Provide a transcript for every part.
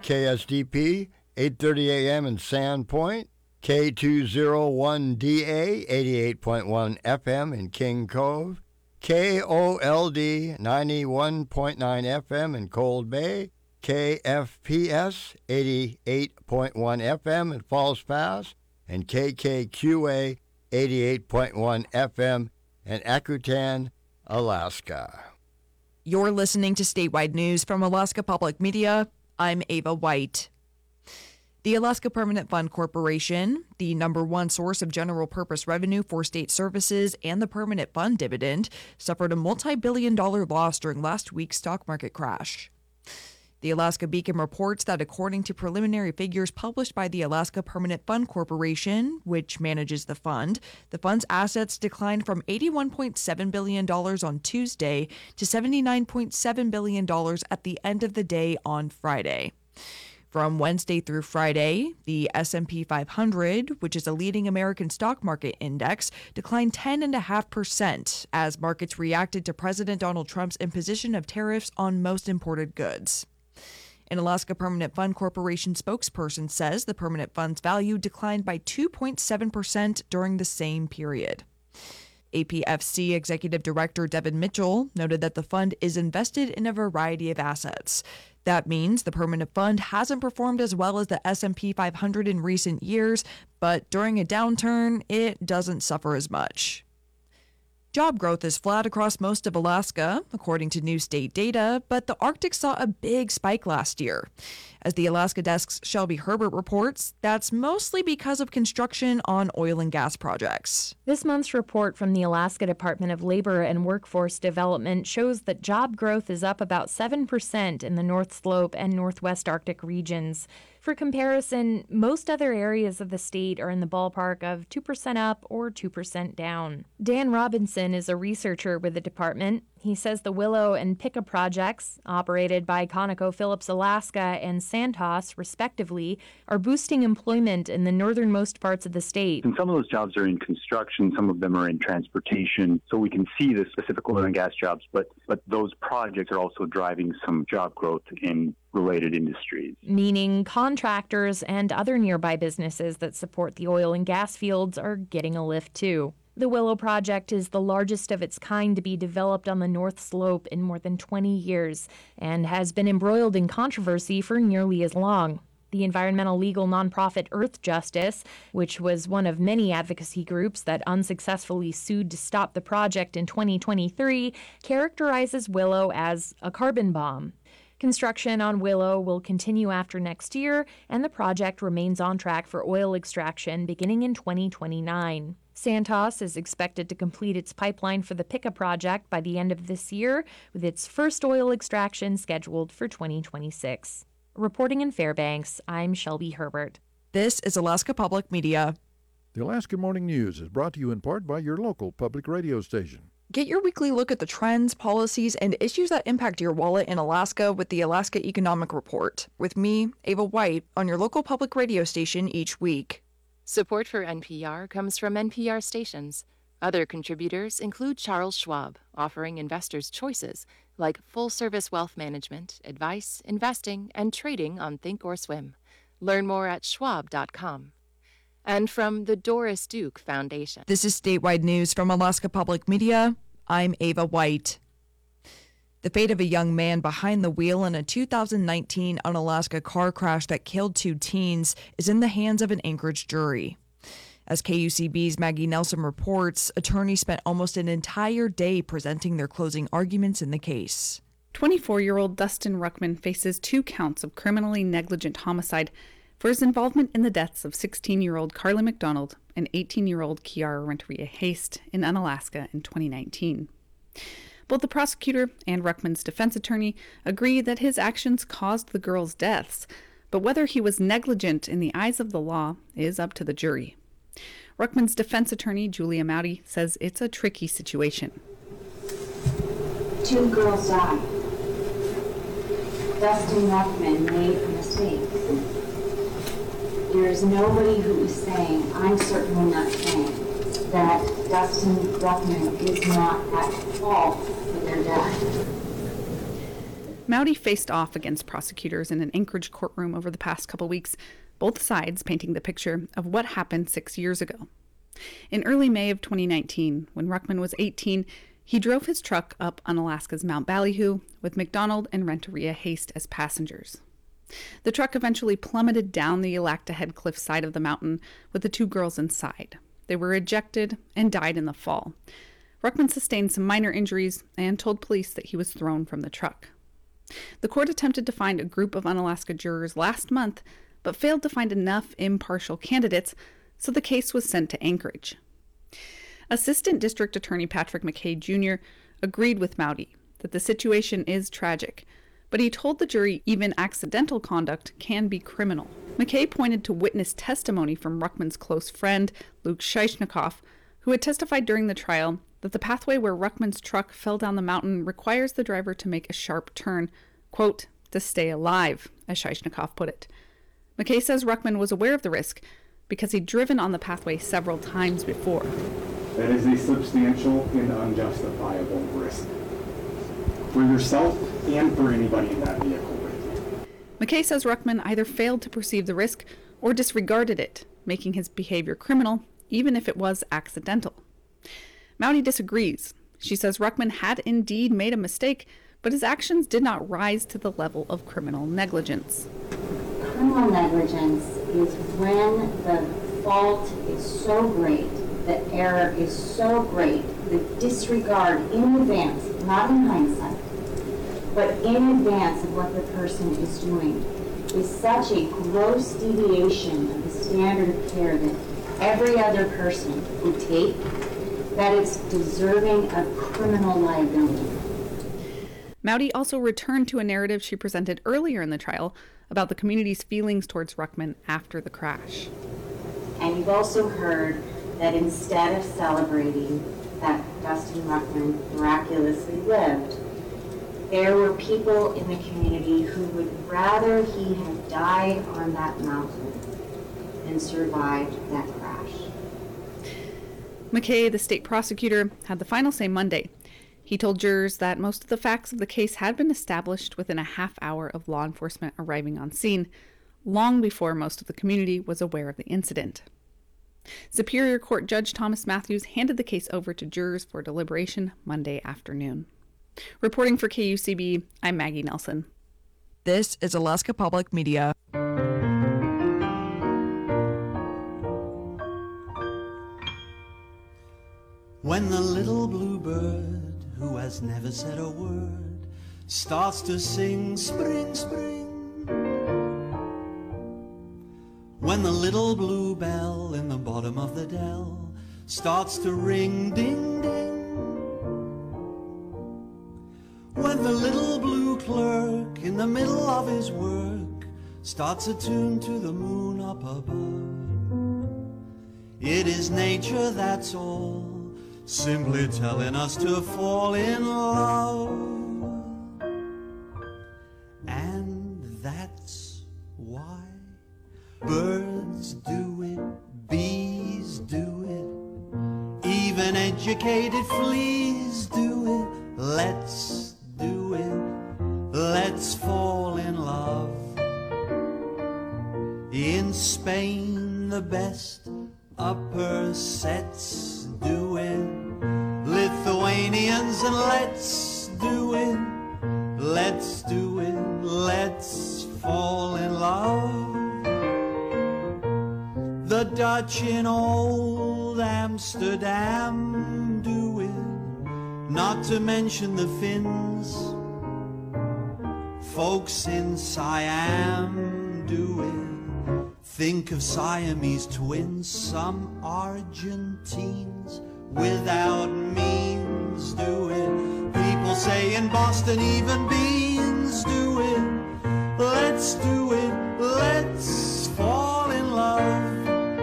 KSDP, 8:30 a.m. in Sandpoint, K201DA, 88.1 FM in King Cove, KOLD, 91.9 FM in Cold Bay, KFPS, 88.1 FM in Falls Pass, and KKQA, 88.1 FM in Akutan, Alaska. You're listening to Statewide News from Alaska Public Media. I'm Ava White. The Alaska Permanent Fund Corporation, the number one source of general purpose revenue for state services and the permanent fund dividend, suffered a multi-billion-dollar loss during last week's stock market crash. The Alaska Beacon reports that according to preliminary figures published by the Alaska Permanent Fund Corporation, which manages the fund's assets declined from $81.7 billion on Tuesday to $79.7 billion at the end of the day on Friday. From Wednesday through Friday, the S&P 500, which is a leading American stock market index, declined 10.5% as markets reacted to President Donald Trump's imposition of tariffs on most imported goods. An Alaska Permanent Fund Corporation spokesperson says the permanent fund's value declined by 2.7% during the same period. APFC Executive Director Devin Mitchell noted that the fund is invested in a variety of assets. That means the permanent fund hasn't performed as well as the S&P 500 in recent years, but during a downturn, it doesn't suffer as much. Job growth is flat across most of Alaska, according to new state data, but the Arctic saw a big spike last year. As the Alaska Desk's Shelby Herbert reports, that's mostly because of construction on oil and gas projects. This month's report from the Alaska Department of Labor and Workforce Development shows that job growth is up about 7% in the North Slope and Northwest Arctic regions. For comparison, most other areas of the state are in the ballpark of 2% up or 2% down. Dan Robinson is a researcher with the department. He says the Willow and Pika projects, operated by ConocoPhillips Alaska and Santos, respectively, are boosting employment in the northernmost parts of the state. And some of those jobs are in construction, some of them are in transportation, so we can see the specific oil and gas jobs, but those projects are also driving some job growth in related industries. Meaning contractors and other nearby businesses that support the oil and gas fields are getting a lift too. The Willow Project is the largest of its kind to be developed on the North Slope in more than 20 years and has been embroiled in controversy for nearly as long. The environmental legal nonprofit Earth Justice, which was one of many advocacy groups that unsuccessfully sued to stop the project in 2023, characterizes Willow as a carbon bomb. Construction on Willow will continue after next year, and the project remains on track for oil extraction beginning in 2029. Santos is expected to complete its pipeline for the Pika project by the end of this year, with its first oil extraction scheduled for 2026. Reporting in Fairbanks, I'm Shelby Herbert. This is Alaska Public Media. The Alaska Morning News is brought to you in part by your local public radio station. Get your weekly look at the trends, policies, and issues that impact your wallet in Alaska with the Alaska Economic Report, with me, Ava White, on your local public radio station each week. Support for NPR comes from NPR stations. Other contributors include Charles Schwab, offering investors choices like full-service wealth management, advice, investing, and trading on Thinkorswim. Learn more at schwab.com. And from the Doris Duke Foundation. This is Statewide News from Alaska Public Media. I'm Ava White. The fate of a young man behind the wheel in a 2019 Unalaska car crash that killed 2 teens is in the hands of an Anchorage jury. As KUCB's Maggie Nelson reports, attorneys spent almost an entire day presenting their closing arguments in the case. 24-year-old Dustin Ruckman faces 2 counts of criminally negligent homicide for his involvement in the deaths of 16-year-old Carly McDonald and 18-year-old Kiara Renteria Haste in Unalaska in 2019. Both the prosecutor and Ruckman's defense attorney agree that his actions caused the girls' deaths, but whether he was negligent in the eyes of the law is up to the jury. Ruckman's defense attorney, Julia Mowdy, says it's a tricky situation. 2 girls died. Dustin Ruckman made a mistake. There is nobody who is saying, I'm certainly not saying, that Dustin Ruckman is not at fault for their death. Mowdy faced off against prosecutors in an Anchorage courtroom over the past couple weeks, both sides painting the picture of what happened 6 years ago. In early May of 2019, when Ruckman was 18, he drove his truck up Unalaska's Mount Ballyhoo with McDonald and Renteria Haste as passengers. The truck eventually plummeted down the Electahead Cliff side of the mountain with the two girls inside. They were ejected and died in the fall. Ruckman sustained some minor injuries and told police that he was thrown from the truck. The court attempted to find a group of Unalaska jurors last month, but failed to find enough impartial candidates, so the case was sent to Anchorage. Assistant District Attorney Patrick McKay Jr. agreed with Mowdy that the situation is tragic, but he told the jury even accidental conduct can be criminal. McKay pointed to witness testimony from Ruckman's close friend, Luke Scheishnikoff, who had testified during the trial that the pathway where Ruckman's truck fell down the mountain requires the driver to make a sharp turn, quote, to stay alive, as Scheishnikoff put it. McKay says Ruckman was aware of the risk because he'd driven on the pathway several times before. That is a substantial and unjustifiable risk for yourself and for anybody in that vehicle with you. McKay says Ruckman either failed to perceive the risk or disregarded it, making his behavior criminal, even if it was accidental. Mowdy disagrees. She says Ruckman had indeed made a mistake, but his actions did not rise to the level of criminal negligence. Criminal negligence is when the fault is so great, the error is so great, the disregard in advance, not in hindsight, but in advance of what the person is doing, is such a gross deviation of the standard of care that every other person would take, that it's deserving of criminal liability. Mowdy also returned to a narrative she presented earlier in the trial about the community's feelings towards Ruckman after the crash. And you've also heard that instead of celebrating that Dustin Ruckman miraculously lived, there were people in the community who would rather he had died on that mountain than survived that crash. McKay, the state prosecutor, had the final say Monday. He told jurors that most of the facts of the case had been established within a half hour of law enforcement arriving on scene, long before most of the community was aware of the incident. Superior Court Judge Thomas Matthews handed the case over to jurors for deliberation Monday afternoon. Reporting for KUCB, I'm Maggie Nelson. This is Alaska Public Media. When the little bluebird, who has never said a word, starts to sing spring, spring. When the little bluebell in the bottom of the dell starts to ring, ding, ding. When the little blue clerk in the middle of his work starts a tune to the moon up above, it is nature, that's all, simply telling us to fall in love. And that's why birds do it, bees do it, even educated fleas do it. Let's do it, let's fall in love. In Spain, the best upper sets do it, Lithuanians, and let's do it, let's do it, let's fall in love. The Dutch in old Amsterdam do it, not to mention the Finns. Folks in Siam do it, think of Siamese twins. Some Argentines without means do it. People say in Boston even beans do it. Let's do it, let's fall in love.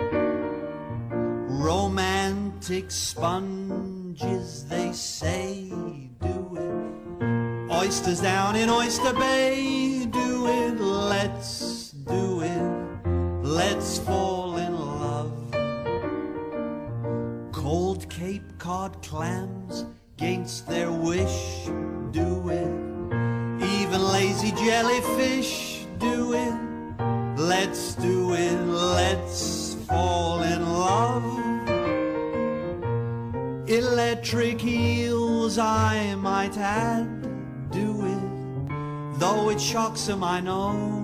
Romantic sponges, they say, do it. Oysters down in Oyster Bay do it. Let's do it, let's fall in love. Cold Cape Cod clams, 'gainst their wish, do it. Even late let's do it, let's fall in love. Electric heels I might add, do it, though it shocks him I know.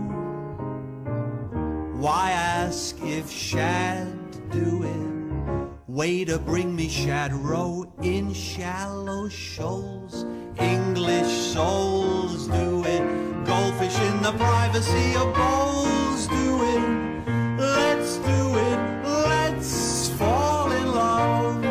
Why ask if shad do it? Way to bring me shad row in shallow shoals. English souls do it, goldfish in the privacy of bowls do it. Let's do it, let's fall in love.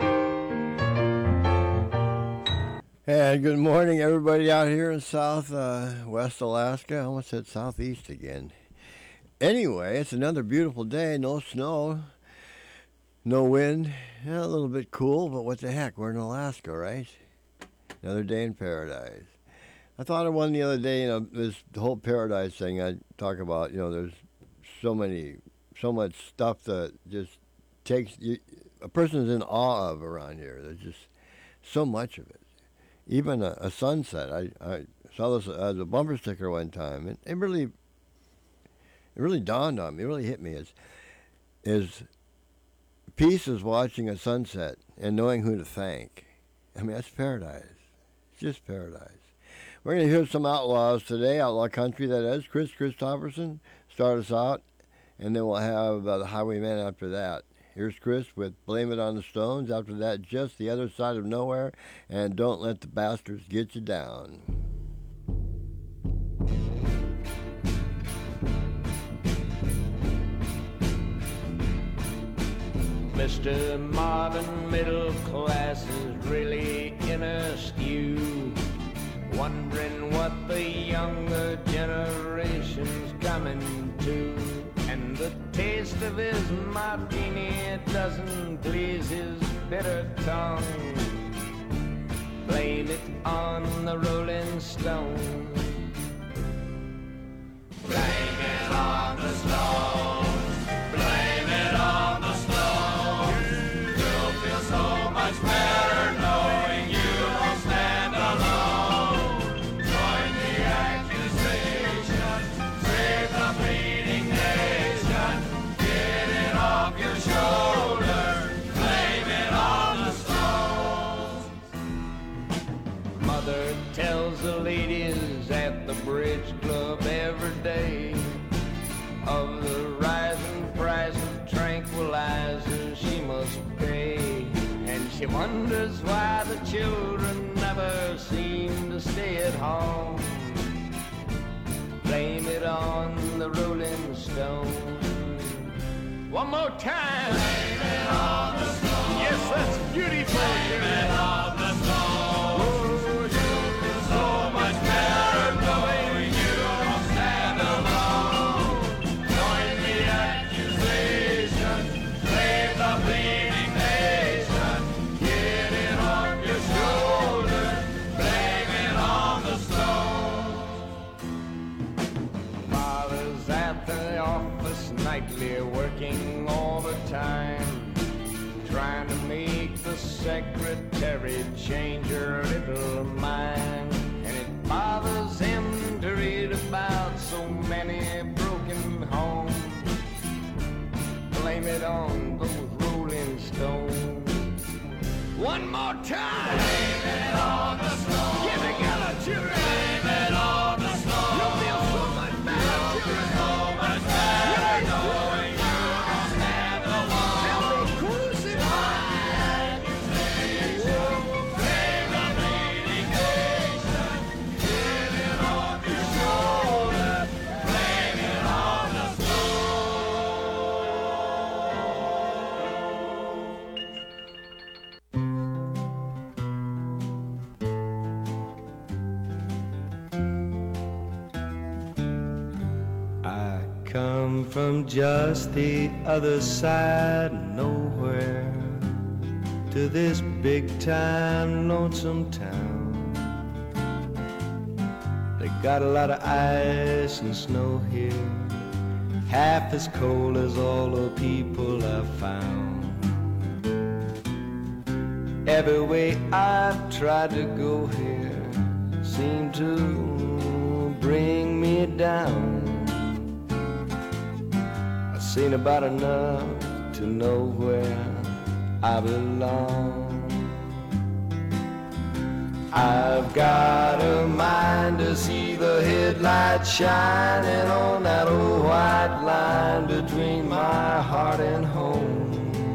And good morning, everybody out here in West Alaska. I almost said Southeast again. Anyway, it's another beautiful day. No snow, no wind. Yeah, a little bit cool, but what the heck? We're in Alaska, right? Another day in paradise. I thought of one the other day, this whole paradise thing I talk about, there's so much stuff that just takes you, a person's in awe of around here. There's just so much of it. Even a sunset. I saw this as a bumper sticker one time, and it really dawned on me. It really hit me. Is peace is watching a sunset and knowing who to thank. I mean, that's paradise. It's just paradise. We're going to hear some outlaws today, outlaw country that is. Chris Christopherson start us out, and then we'll have the Highwaymen after that. Here's Chris with Blame It on the Stones. After that, Just the Other Side of Nowhere, and Don't Let the Bastards Get You Down. Mr. Modern Middle Class is really in a stew, wondering what the younger generation's coming to. And the taste of his martini doesn't please his bitter tongue. Blame it on the Rolling Stones. Blame it on the Stones. Blame it on the Stones. You'll feel so much better knowing you don't stand alone. Join the accusation. Save the bleeding nation. Get it off your shoulder. Blame it on the Stones. Mother tells the ladies at the bridge club every day of the rising price of tranquilizers she must pay. And she wonders why the children never seem to stay at home. Blame it on the Rolling Stones. One more time. Blame it on the Stones. Yes, that's beautiful. Blame it on the Stones. Oh, you feel so much better knowing you don't stand alone. Join the accusation. Save the bleeding nation. Get it off your shoulder. Blame it on the Stones. Father's at the office nightly, working all the time, trying to make the secretary change her little mind. And it bothers him to read about so many broken homes. Blame it on those Rolling Stones. One more time. Blame it on the Stones. Get together, children. Blame it on the Stones. You'll feel so much better, children. So much better knowing you don't stand alone. They'll be crucified. Blame the bleeding nation. Get it off your shoulder. Blame it on the I come from just the other side of nowhere to this big-time lonesome town. They got a lot of ice and snow here, half as cold as all the people I've found. Every way I've tried to go here seemed to bring me down. seen about enough to know where I belong. I've got a mind to see the headlights shining on that old white line between my heart and home.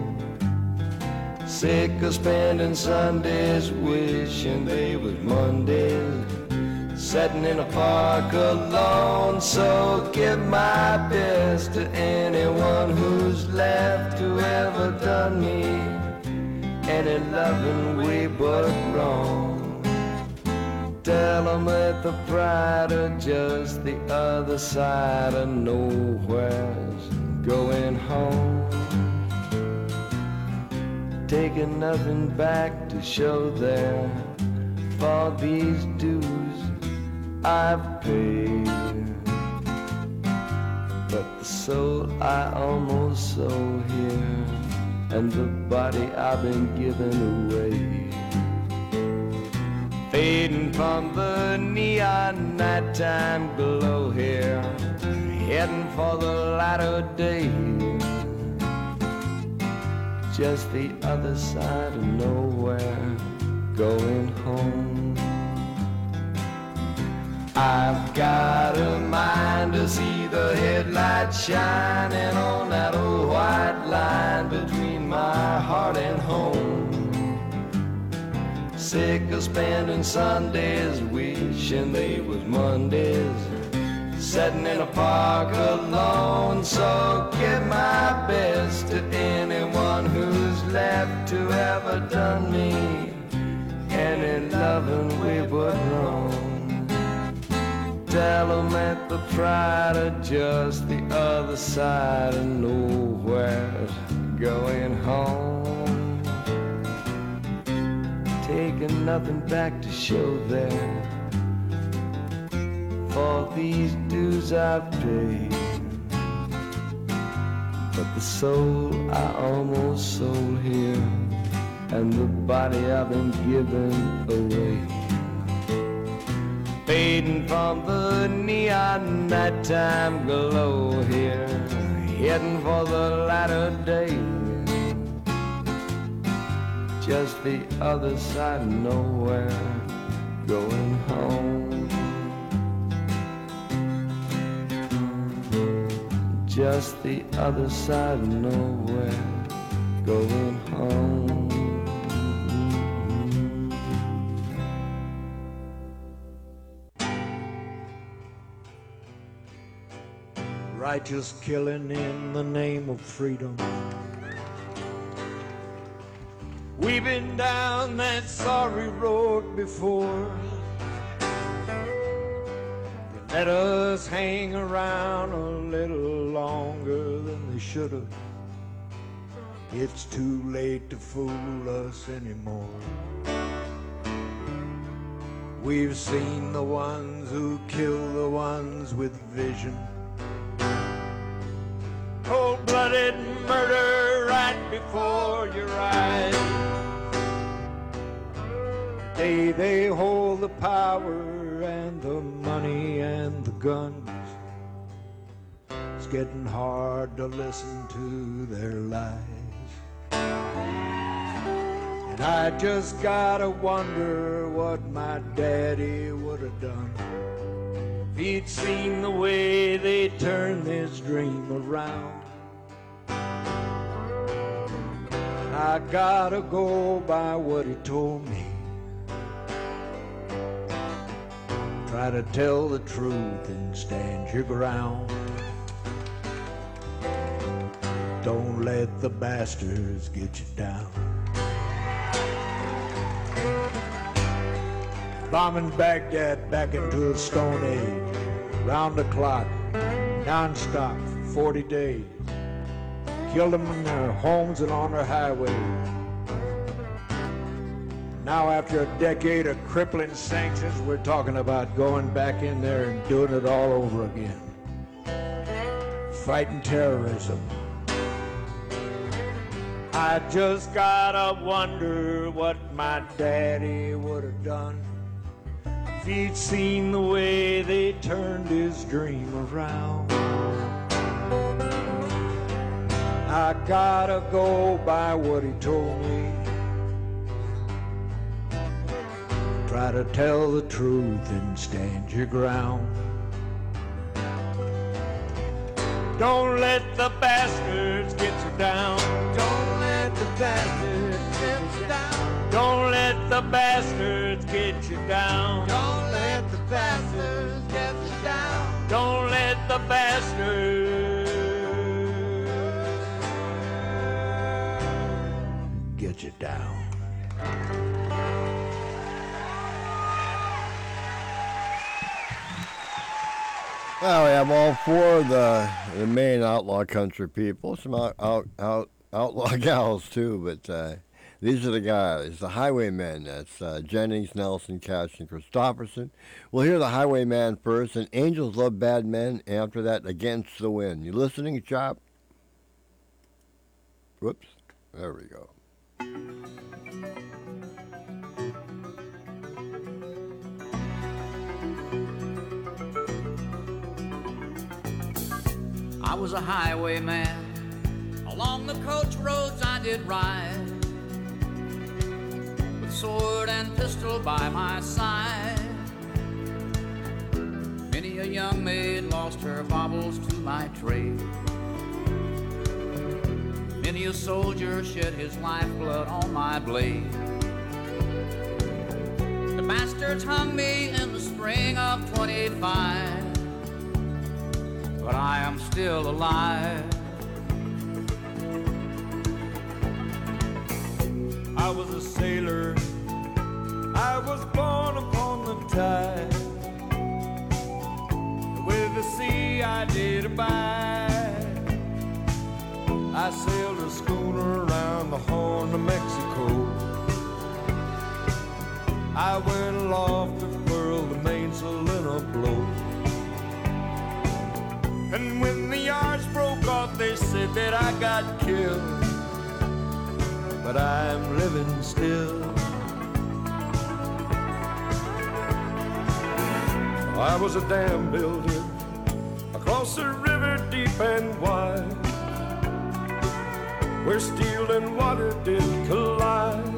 Sick of spending Sundays wishing they was Mondays, sitting in a park alone. So give my best to anyone who's left, who ever done me any loving way but wrong. Tell them that the pride of just the other side of nowhere's going home. Taking nothing back to show there for these dues I've paid. But the soul I almost sold here, and the body I've been giving away, fading from the neon nighttime glow here, heading for the light of day, just the other side of nowhere, going home. I've got a mind to see the headlights shining on that old white line between my heart and home. Sick of spending Sundays wishing they was Mondays, sitting in a park alone. So give my best to anyone who's left, to ever done me any loving way but wrong. Tell them that the pride of just the other side of nowhere's going home. Taking nothing back to show there for these dues I've paid. But the soul I almost sold here, and the body I've been giving away, fading from the neon nighttime glow here, heading for the light of day, just the other side of nowhere, going home. Just the other side of nowhere, going home. Righteous killing in the name of freedom. We've been down that sorry road before. They let us hang around a little longer than they should have. It's too late to fool us anymore. We've seen the ones who kill the ones with vision. Cold-blooded murder right before your eyes. Today they hold the power and the money and the guns. It's getting hard to listen to their lies. And I just gotta wonder what my daddy would have done if he'd seen the way they turned this dream around. I gotta go by what he told me. Try to tell the truth and stand your ground. Don't let the bastards get you down. Bombing Baghdad back into the Stone Age, round the clock, non-stop, for 40 days. Killed them in their homes and on their highways. Now after a decade of crippling sanctions, we're talking about going back in there and doing it all over again. Fighting terrorism. I just gotta wonder what my daddy would have done if he'd seen the way they turned his dream around. I gotta go by what he told me. Try to tell the truth and stand your ground. Don't let the bastards get you down. Don't let the bastards get you down. Don't let the bastards get you down. Don't let the bastards get you down. Don't let the bastards get you down. Well, we have all four of the main outlaw country people, some outlaw gals too, but these are the guys, the Highwaymen. That's Jennings, Nelson, Cash, and Christopherson. We'll hear the Highwayman first, and Angels Love Bad Men, and after that, Against the Wind. You listening, Chop? Whoops. There we go. I was a highwayman, along the coach roads I did ride, with sword and pistol by my side. Many a young maid lost her baubles to my trade. Many a soldier shed his lifeblood on my blade. The bastards hung me in the spring of 25, but I am still alive. I was a sailor, I was born upon the tide. With the sea I did abide. I sailed a schooner around the Horn of Mexico. I went aloft to furl the mainsail in a blow. And when the yards broke off, they said that I got killed. But I'm living still. I was a dam builder across a river deep and wide, where steel and water did collide.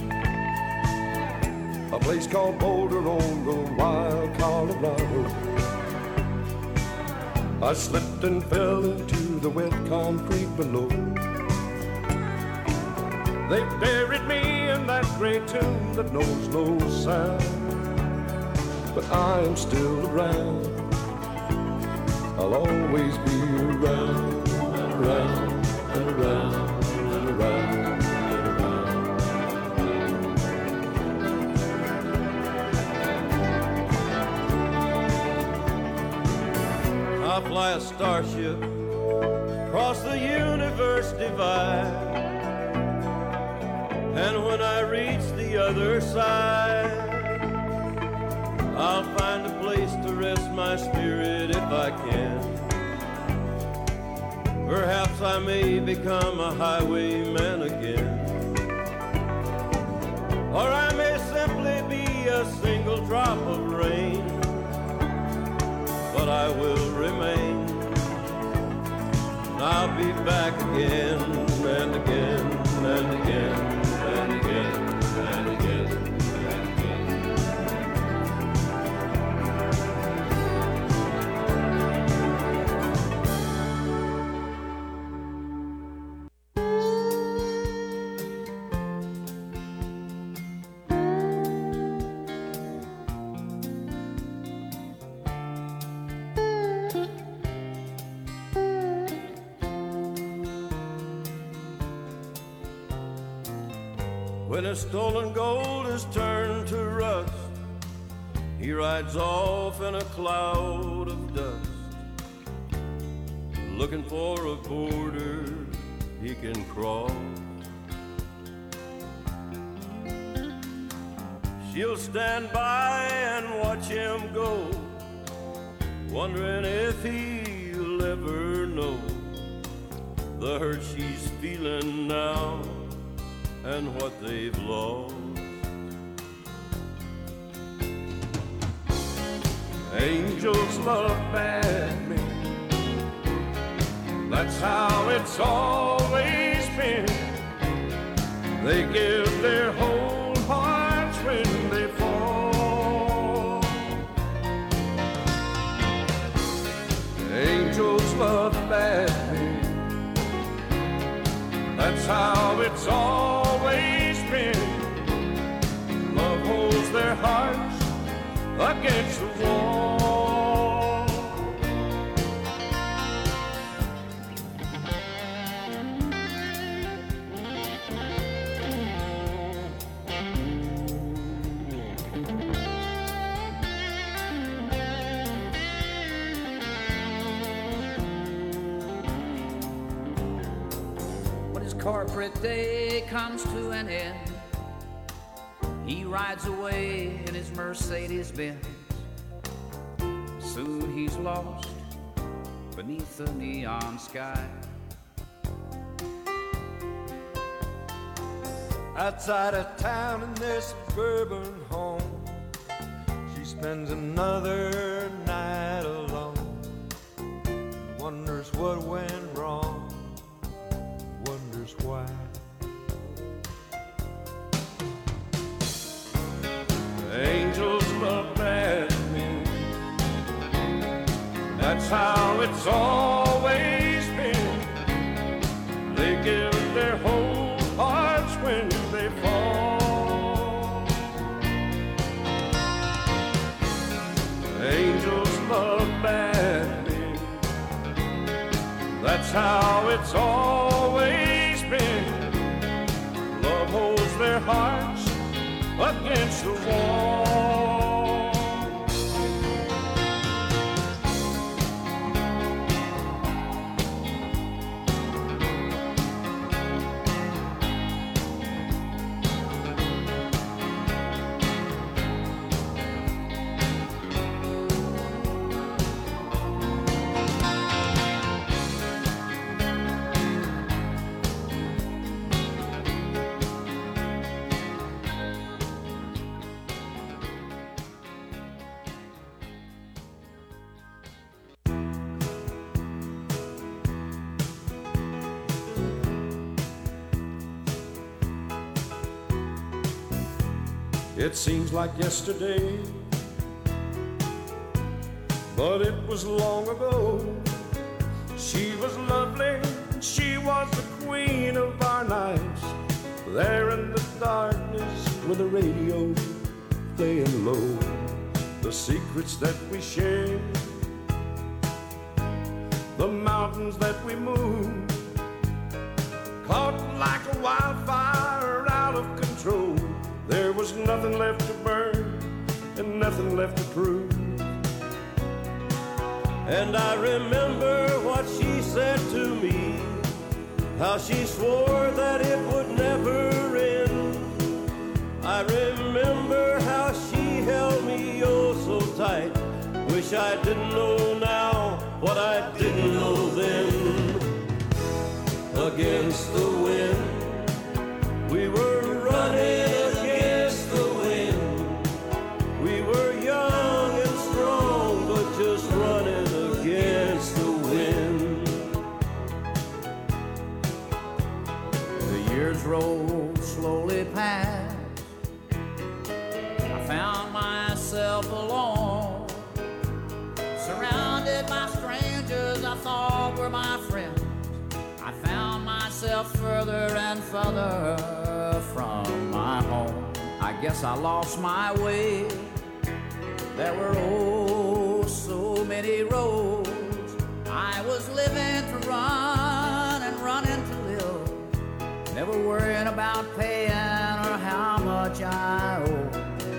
A place called Boulder on the wild Colorado. I slipped and fell into the wet concrete below. They buried me in that gray tomb that knows no sound. But I am still around. I'll always be around and around and around and around and around. I'll fly a starship across the universe divide, and when I reach the other side, I'll find a place to rest my spirit if I can. Perhaps I may become a highwayman again, or I may simply be a single drop of rain, but I will remain. I'll be back again and again and again and again and again. When his stolen gold is turned to rust, he rides off in a cloud of dust, looking for a border he can cross. She'll stand by and watch him go, wondering if he'll ever know the hurt she's feeling now and what they've lost. Angels love bad men, that's how it's always They give their whole hearts when they fall. Angels love bad men. That's how it's always been. Love holds their hearts against the wall. Corporate day comes to an end. He rides away in his Mercedes-Benz. Soon he's lost beneath the neon sky. Outside of town in their suburban home, she spends another night alone. Wonders what went wrong, wonders why. Angels love bad men. That's how it's always been. They give their whole hearts when they fall. Angels love bad men. That's how it's always been. Love holds their hearts against the wall. It seems like yesterday, but it was long ago. She was lovely, she was the queen of our nights. There in the darkness with the radio playing low, the secrets that we shared, the mountains that we moved, caught like a wildfire out of control. There was nothing left to burn and nothing left to prove. And I remember what she said to me, how she swore that it would never end. I remember how she held me oh so tight. Wish I didn't know now what I didn't know then. Against the wind, we were running. Just running against the wind. The years rolled slowly past. I found myself alone, surrounded by strangers I thought were my friends. I found myself further and further from my home. I guess I lost my way. There were so many roads. I was living to run and running to live, never worrying about paying or how much I owe.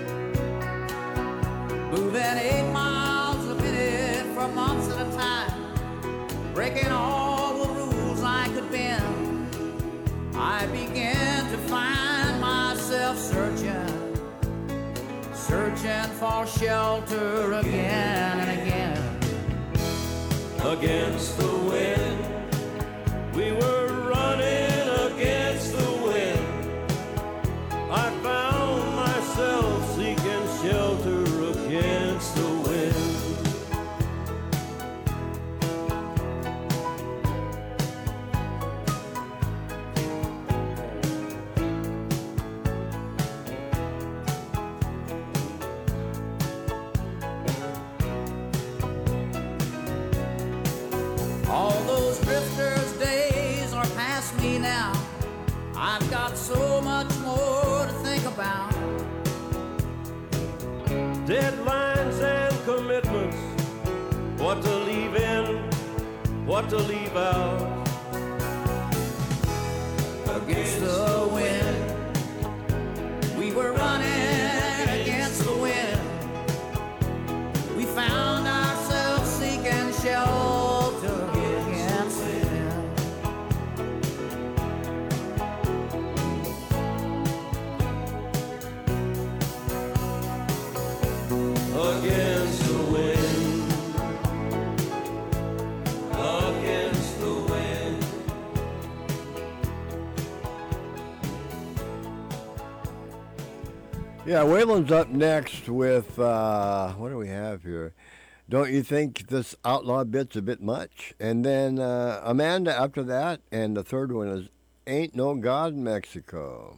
Moving 8 miles a minute for months at a time, breaking all the rules I could bend. I began to find myself searching for shelter again and again. Against the wind, we were running against the wind. I found myself seeking shelter against the wind. Yester's days are past me now. I've got so much more to think about. Deadlines and commitments, what to leave in, what to leave out. Against the wind, we were running against the wind. We found ourselves seeking shelter against them. Against the wind, against the wind. Yeah, Waylon's up next with, what do we have here? Don't you think this outlaw bit's a bit much? And then Amanda after that, and the third one is Ain't No God in Mexico.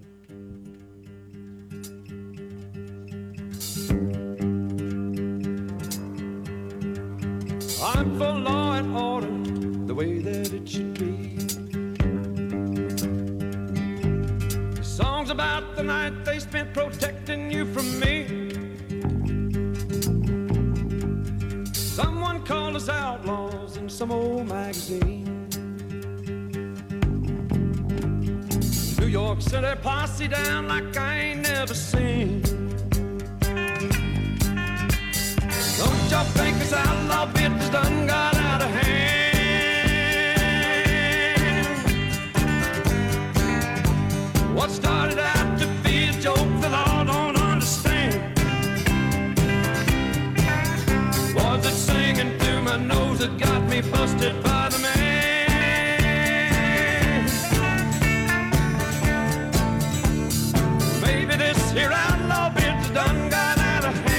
I'm for law and order, the way that it should be. The songs about the night they spent protecting you from me. Someone called us outlaws in some old magazine. New York sent their posse down like I ain't never seen. Don't y'all think this outlaw bit has done got out of hand? What started out to be a joke that all don't understand? Was it singing through my nose that got me busted by the man? Maybe this here outlaw bit has done got out of hand.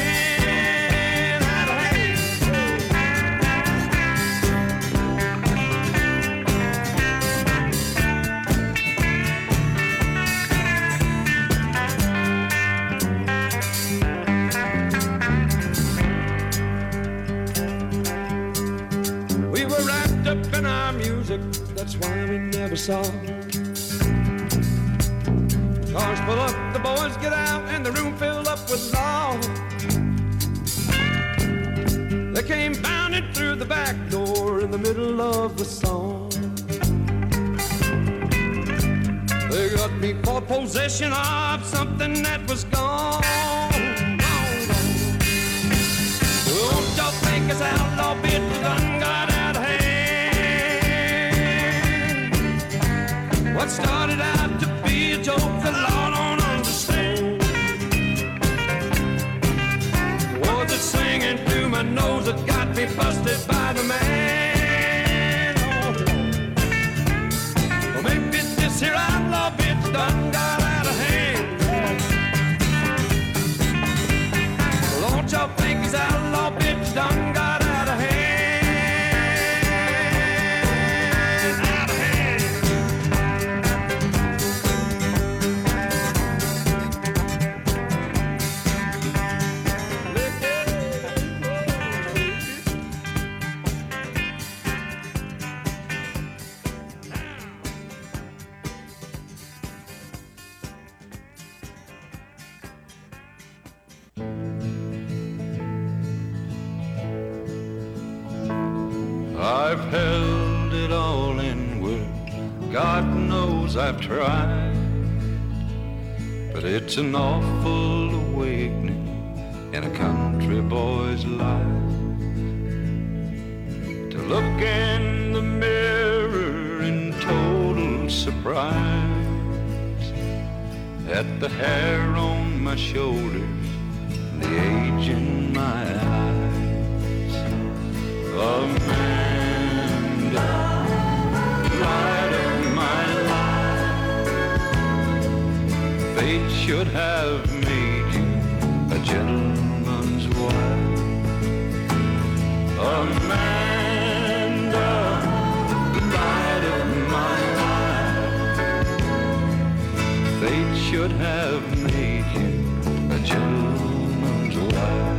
Up in our music, that's why we never saw. Cars pull up, the boys get out, and the room filled up with law. They came bounding through the back door in the middle of the song. They got me for possession of something that was gone. Don't y'all think this outlaw bit done got out of hand? What started out to be a joke the law don't understand? Was it singing through my nose that got me busted by the man? Well, maybe this here outlaw bitch done got out of hand. Well, don't y'all think this outlaw bitch done got out of hand? I've held it all in words, God knows I've tried, but it's an awful awakening in a country boy's life, to look in the mirror in total surprise at the hair on my shoulders, the age in my eyes. Amanda, light of my life, fate should have made you a gentleman's wife. Amanda, light of my life, fate should have made you a gentleman's wife.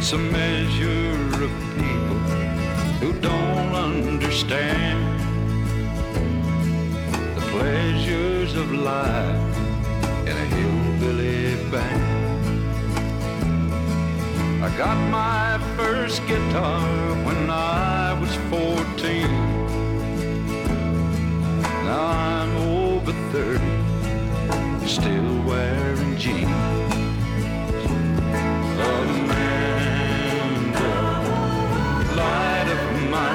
It's a measure of people who don't understand the pleasures of life in a hillbilly band. I got my first guitar when I was 14. Now I'm over 30, still wearing jeans. Amanda, light of my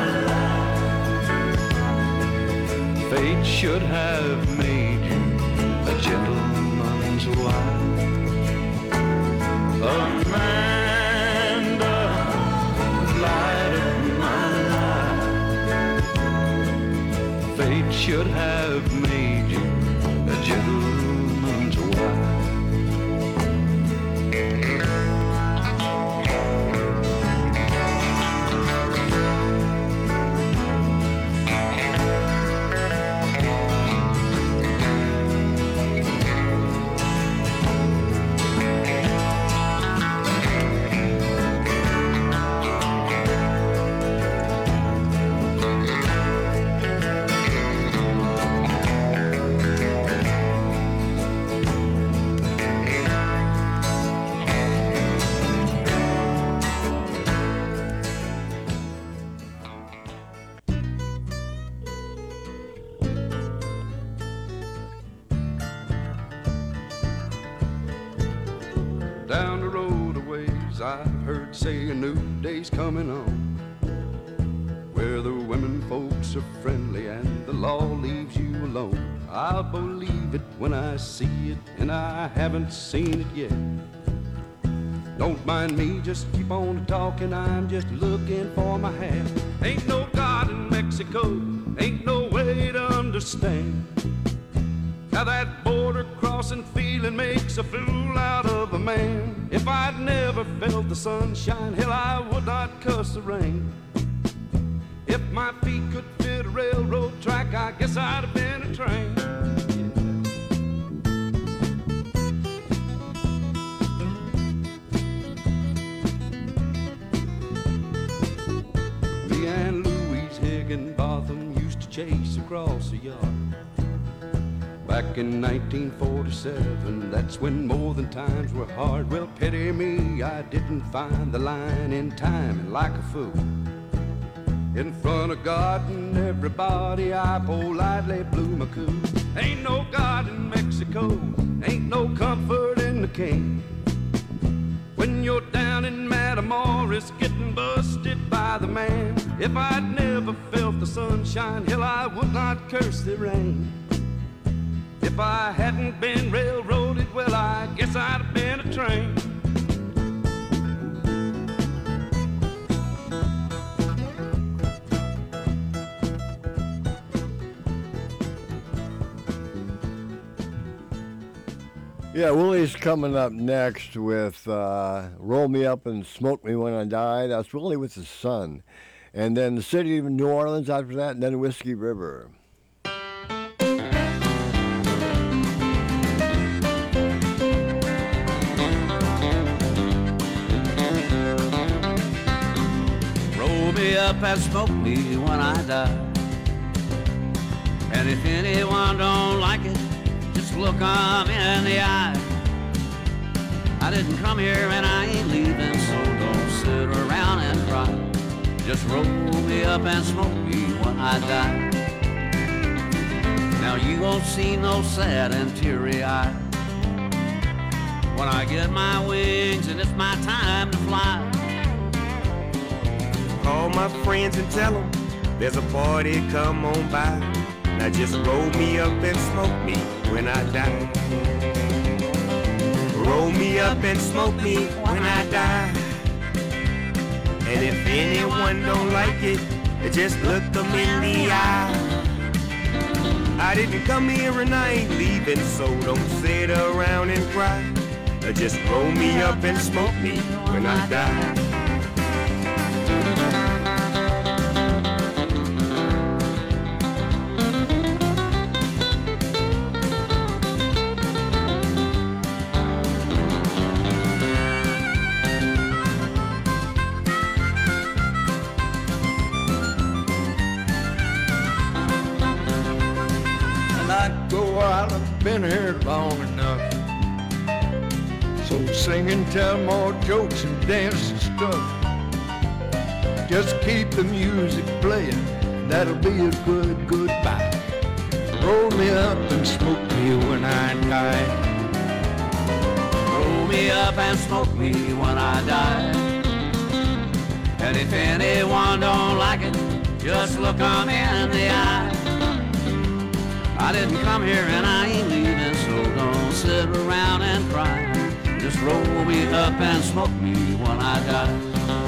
life, fate should have made you a gentleman's wife. Amanda, light of my life, fate should have made you a gentleman's wife. Down the road a ways I've heard say a new day's coming on, where the women folks are friendly and the law leaves you alone. I'll believe it when I see it, and I haven't seen it yet. Don't mind me, just keep on talking, I'm just looking for my hat. Ain't no God in Mexico, ain't no way to understand how that border crossing feeling makes a fool out of a man. If I'd never felt the sunshine, hell, I would not cuss the rain. If my feet could fit a railroad track, I guess I'd have been a train. Me and Louise Higginbotham used to chase across the yard. Back in 1947, that's when more than times were hard. Well, pity me, I didn't find the line in time, and like a fool, in front of God and everybody, I politely blew my cool. Ain't no God in Mexico, ain't no comfort in the king. When you're down in Matamoros, getting busted by the man. If I'd never felt the sunshine, hell, I would not curse the rain. If I hadn't been railroaded, well, I guess I'd have been a train. Yeah, Willie's coming up next with Roll Me Up and Smoke Me When I Die. That's Willie with his son. And then the City of New Orleans after that, and then Whiskey River. Roll me up and smoke me when I die. And if anyone don't like it, just look 'em in the eye. I didn't come here and I ain't leaving, so don't sit around and cry. Just roll me up and smoke me when I die. Now you won't see no sad and teary eye when I get my wings and it's my time to fly. Call my friends and tell them there's a party, come on by. Now just roll me up and smoke me when I die. Roll me up and smoke me when I die. And if anyone don't like it, just look them in the eye. I didn't come here and I ain't leaving, so don't sit around and cry. Just roll me up and smoke me when I die. go while I've been here long enough. So sing and tell more jokes and dance and stuff. Just keep the music playing, that'll be a good goodbye. Roll me up and smoke me when I die. Roll me up and smoke me when I die. And if anyone don't like it, just look 'em in the eye. I didn't come here and I ain't leaving, so don't sit around and cry. Just roll me up and smoke me when I die.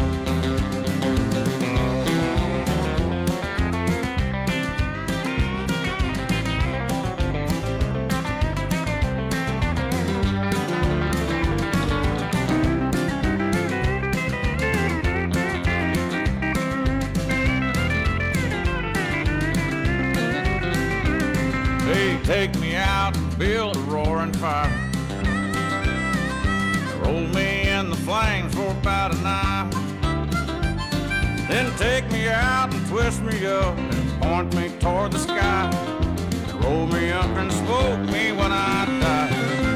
Take me out and build a roaring fire. Roll me in the flames for about an hour. Then take me out and twist me up and point me toward the sky. And roll me up and smoke me when I die.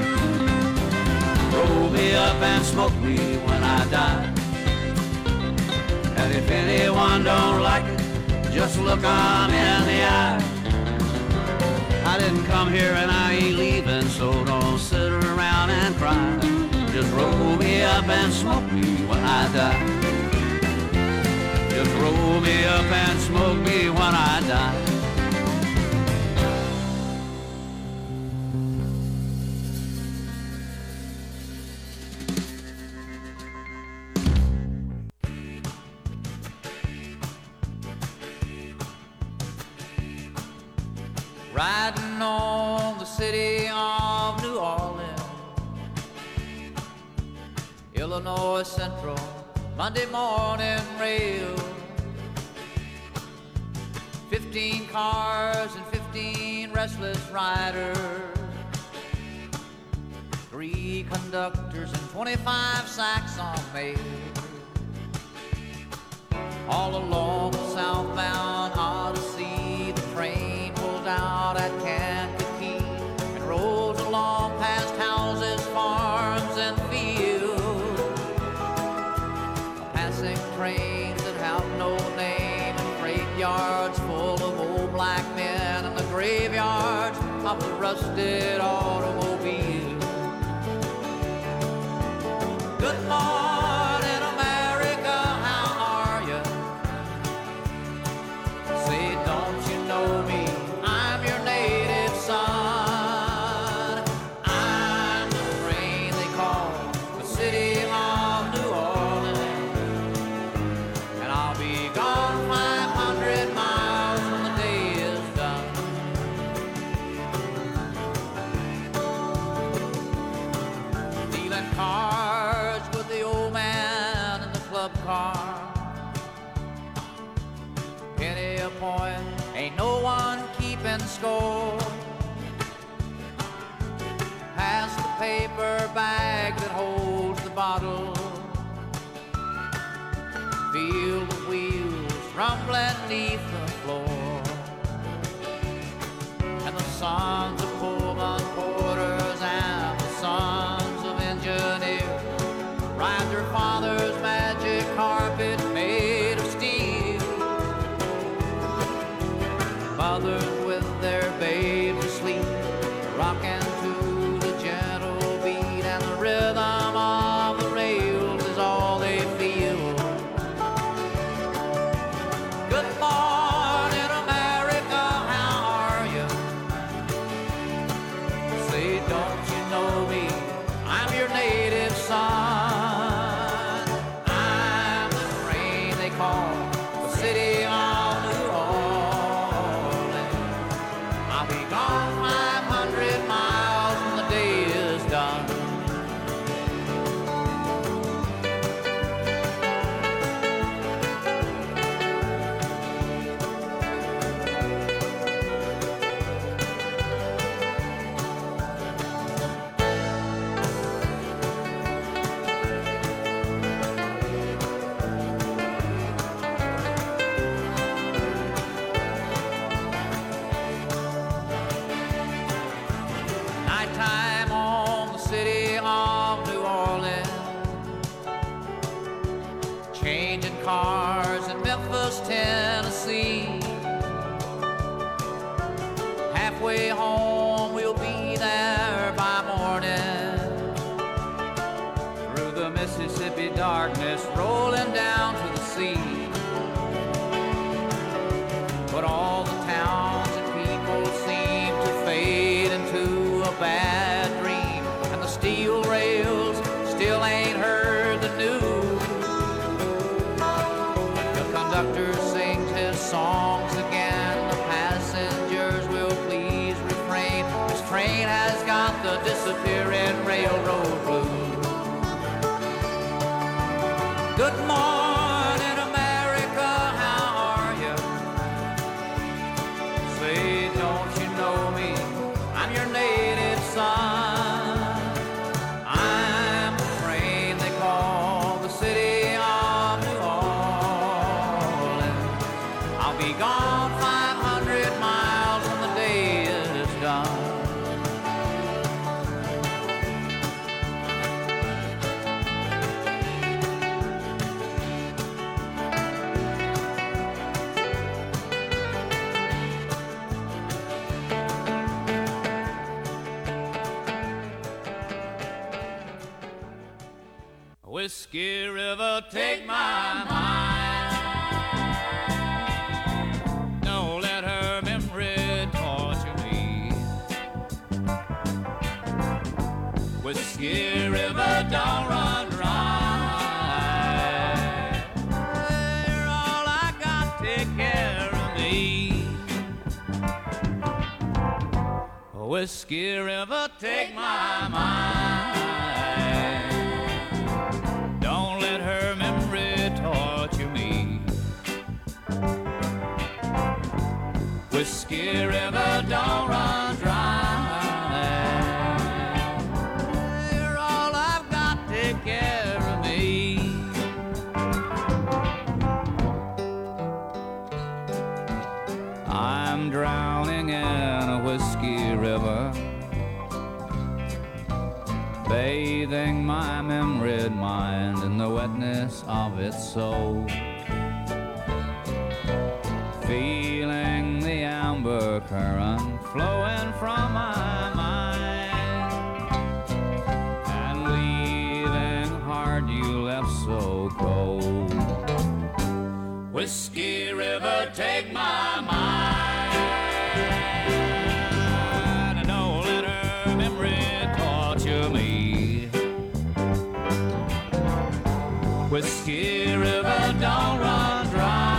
Roll me up and smoke me when I die. And if anyone don't like it, just look 'em in the eye. I didn't come here and I ain't leaving, so don't sit around and cry. Just roll me up and smoke me when I die. Just roll me up and smoke me when I die. Riding on the city of New Orleans, Illinois Central, Monday morning rail. 15 cars and 15 restless riders, 3 conductors and 25 sacks on mail. All along the southbound Odyssey, the train pulls out at Kankakee and rolls along past houses, farms, and fields. Passing trains that have no name and freight yards full of old black men and the graveyards of the rusted automobiles. Good morning, America, how are you? Say, don't you know me? I'm your native son. I'm the train they call the city of New Orleans, and I'll be gone 500 miles when the day is done. Dealing cards with the old man in the club car. Penny a point, ain't no one keeping score. Pass the paper bag that holds the bottle. Feel the wheels rumbling neath the floor. And the sons of Pullman porters and the sons of engineers ride their father's magic carpet made of steel. Mothers with their babes asleep, rocking to the gentle beat, and the rhythm of the rails is all they feel. Good morning, America, how are you? Say, don't you know me? I'm your native son. I'm the train they call the city of New Orleans. I'll be gone on 500 miles when the day is done. Whiskey River, take my mind. Don't let her memory torture me. Whiskey River, don't run dry. You're all I got, take care of me. Whiskey River, take my mind. Don't let her memory torture me. Whiskey River, don't run dry. You're all I've got, take care of me. I'm drowning in a whiskey river, bathing my memoried mind in the wetness of its soul, feeling the amber current flowing from my mind, and leaving heart you left so cold. Whiskey River, take my mind. Don't let her memory torture me. Whiskey River, don't run dry.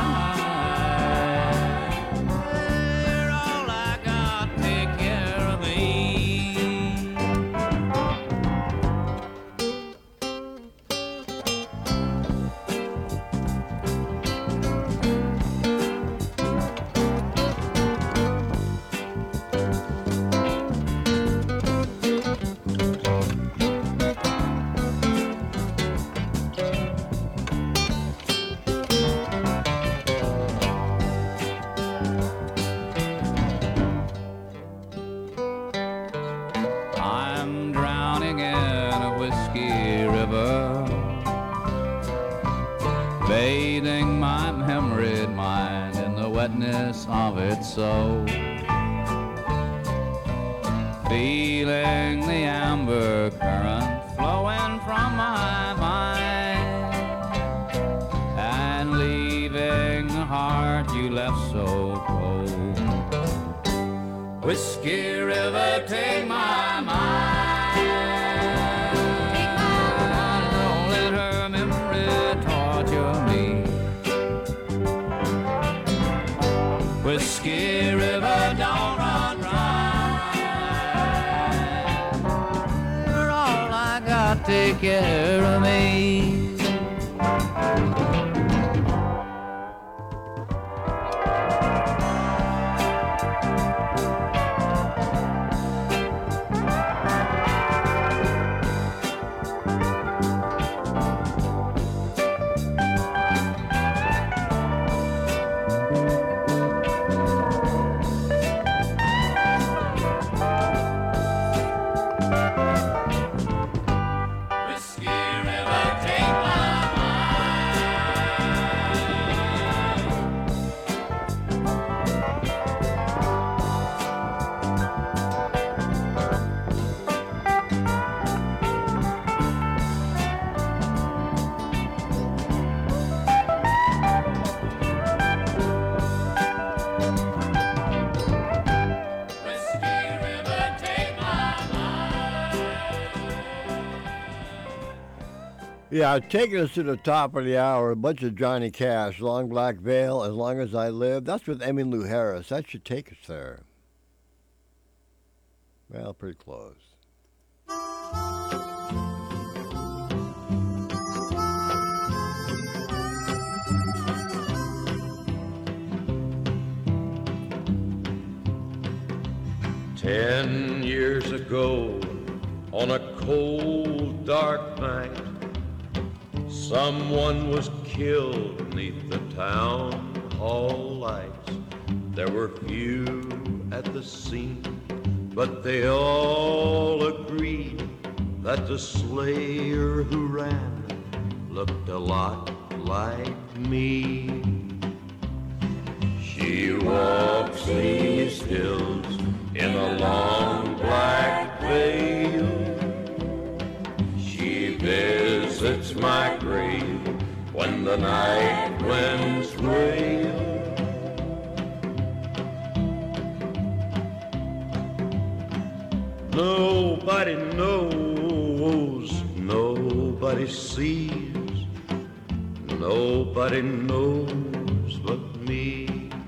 You're all I got, take care of me. I'm drowning in a whiskey river, bathing my memoried mind in the wetness of its soul, feeling the amber current flowing from my mind, and leaving the heart you left so cold. Whiskey River, take my mind. Don't let her memory torture me. Whiskey River, don't run dry. You're all I got, take care of me. Yeah, taking us to the top of the hour, a bunch of Johnny Cash, Long Black Veil, As Long as I Live. That's with Emmylou Harris. That should take us there. Well, pretty close. 10 years ago, on a cold, dark night, someone was killed 'neath the town hall lights. There were few at the scene, but they all agreed that the slayer who ran looked a lot like me. She walks these hills in a long black veil. She visits my grave when the night winds wail. Nobody knows, nobody sees, nobody knows but me.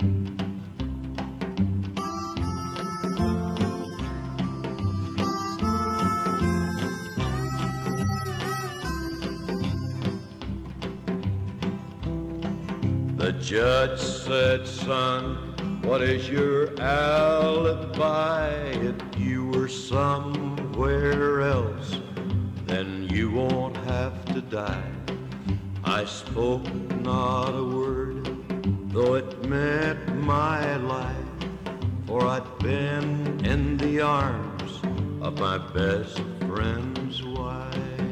The judge said, son, what is your alibi? If you were somewhere else, then you won't have to die. I spoke not a word, though it meant my life, for I'd been in the arms of my best friend's wife.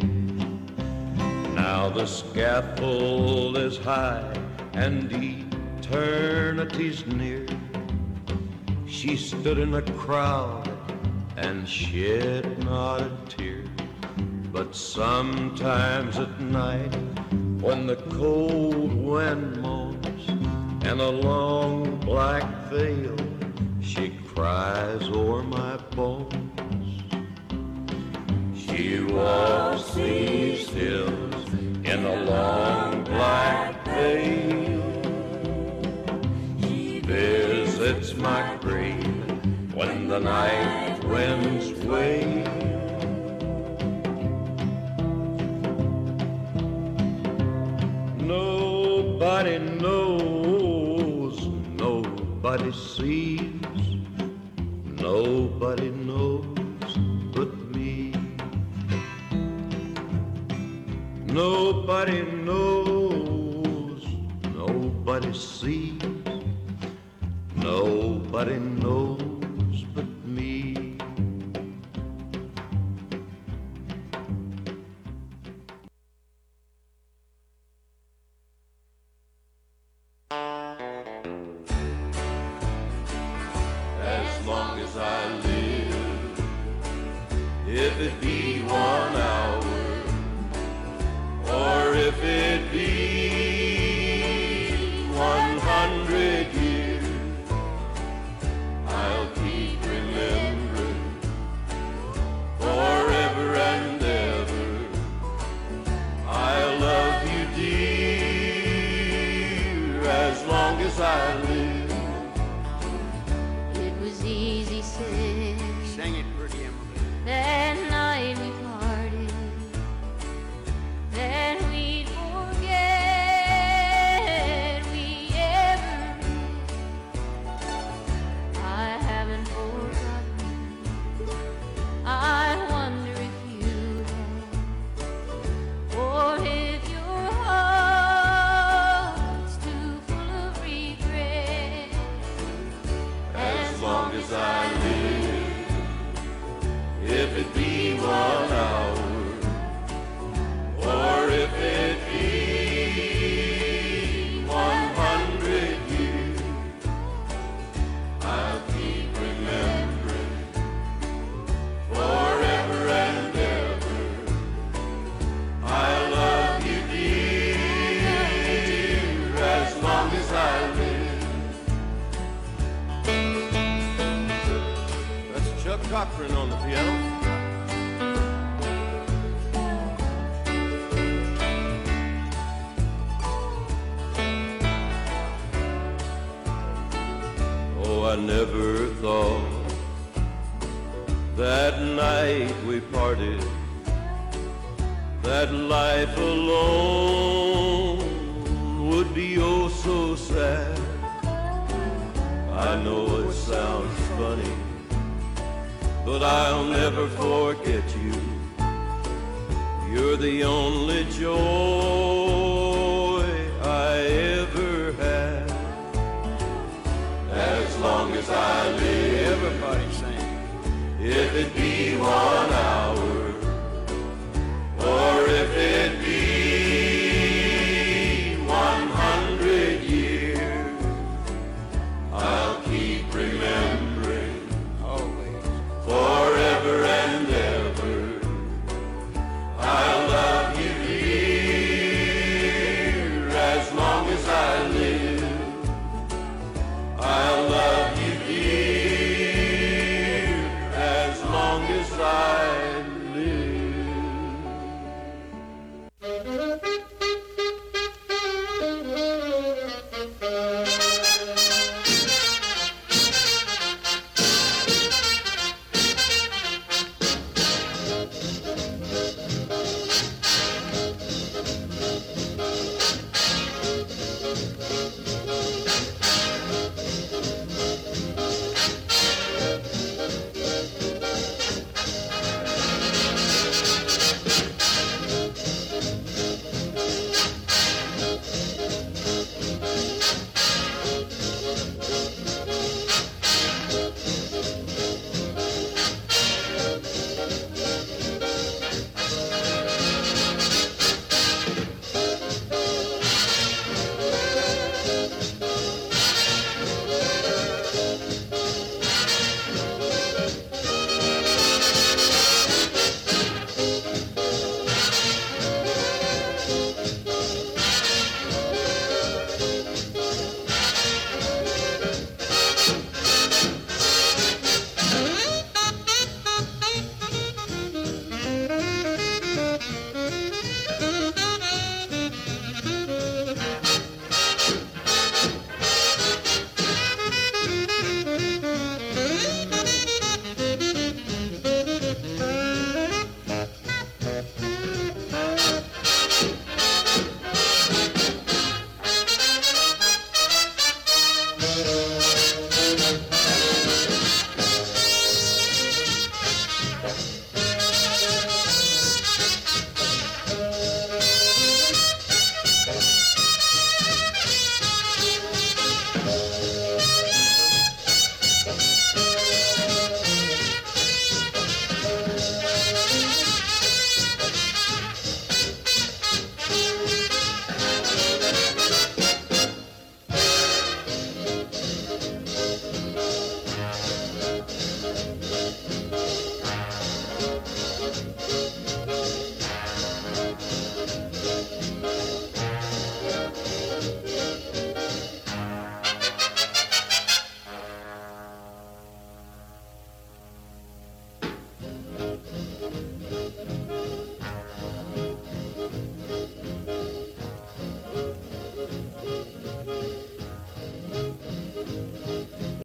Now the scaffold is high and eternity's near. She stood in a crowd and shed not a tear. But sometimes at night, when the cold wind moans and a long black veil, she cries o'er my bones. She walks these hills in a long black veil. She visits my grave when the night winds wail. Nobody knows, nobody sees, nobody knows but me. Nobody knows, nobody sees, nobody knows but me. As long as I live, if it be 1 hour, or if it be 100 years, I'll keep remembering forever and ever. I love you, dear, as long as I live. It was easy said. Sing it, pretty Emily. That night we parted, that we'd forget we ever met. I haven't forgotten. I wonder if you have, or if your heart's too full of regret. As long as I live, if it be 1 hour, or if it be 100 years, I'll keep remembering forever and ever. I love you, dear, as long as I live. That's Chuck Cochran on the piano. Oh, I never thought that night we parted, that life alone would be oh so sad. I know it sounds funny, but I'll never forget you. You're the only joy I ever had. As long as I live. Everybody sing. If it be one